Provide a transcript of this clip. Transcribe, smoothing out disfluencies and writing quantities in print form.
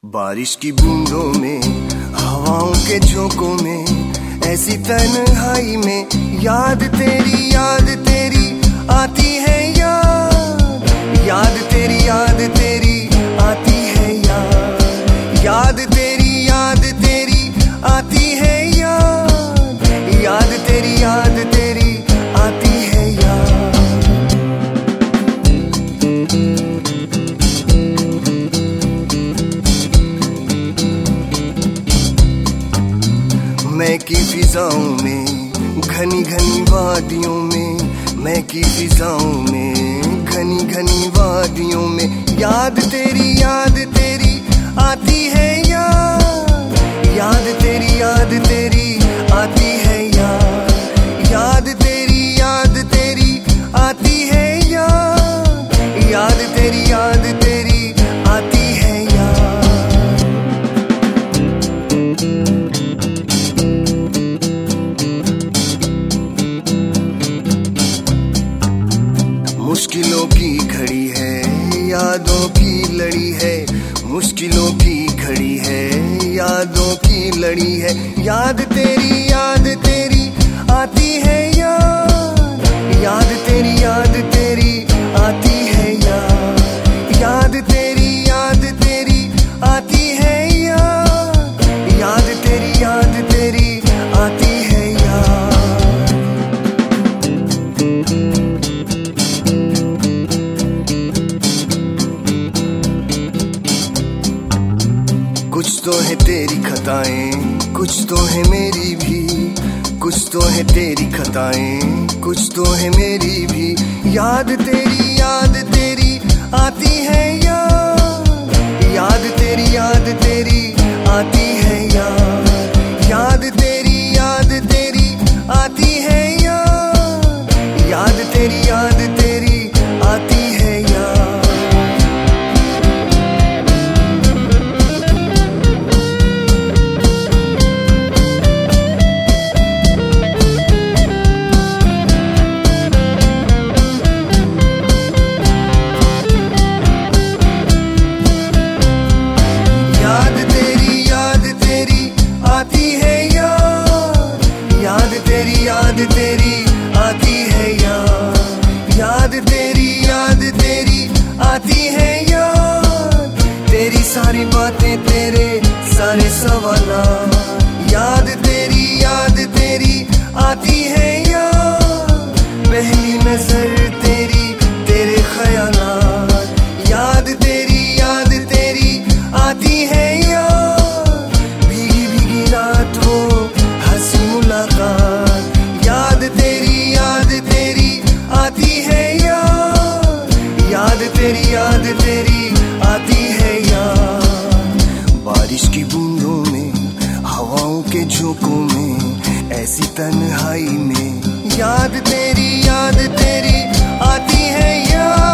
बारिश की बूंदों में, हवाओं के झोंकों में, ऐसी तन्हाई में याद तेरी आती है याद। याद तेरी आती है याद तेरी आती है याद तेरी आती है याद। मैं की फिजाओं में, घनी घनी वादियों में, मैं की फिजाओं में, घनी घनी वादियों में याद तेरी आती है याद। याद तेरी आती है याद तेरी आती है याद तेरी आती है याद। मुश्किलों की घड़ी है, यादों की लड़ी है, मुश्किलों की घड़ी है, यादों की लड़ी है, याद तेरी आती है याद तेरी आती है याद तेरी आती है याद तेरी आती है याद। कुछ तो है तेरी खताएं, कुछ तो है मेरी भी, कुछ तो है तेरी खताएं, कुछ तो है मेरी भी, याद तेरी आती है याद तेरी आती है याद तेरी आती है याद तेरी आती है याद। याद तेरी आती है याद तेरी आती है याद। तेरी सारी बातें, तेरे सारे सवालात, याद तेरी आती है याद। पहली नजर तेरी, तेरे ख्यालात, याद तेरी आती है याद। भीगी भीगी रात हो, हंसी मुलाकात, याद तेरी आती है याद तेरी आती है याद। बारिश की बूंदों में, हवाओं के झोंकों में, ऐसी तन्हाई में याद तेरी आती है याद।